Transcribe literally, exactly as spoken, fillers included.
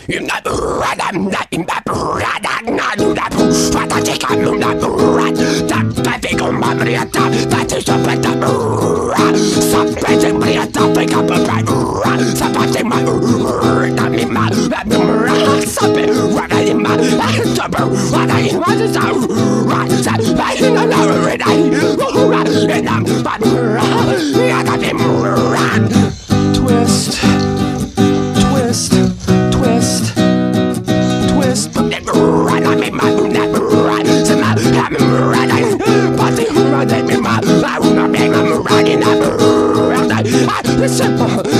I'm not red, I'm not in that red, I'm not in that what I think I'm in that red. That big on my Maria, that is a better red. Something Maria, pick up a red. Something my red, I'm in my red. Something what I in my red. What I in my red. I in a red, I red, and I'm bad red. I got him red. Twist, twist, twist, twist. Red, I'm in my red. So my I'm red. But the red, I'm in my red. I'm red in that red. I simple.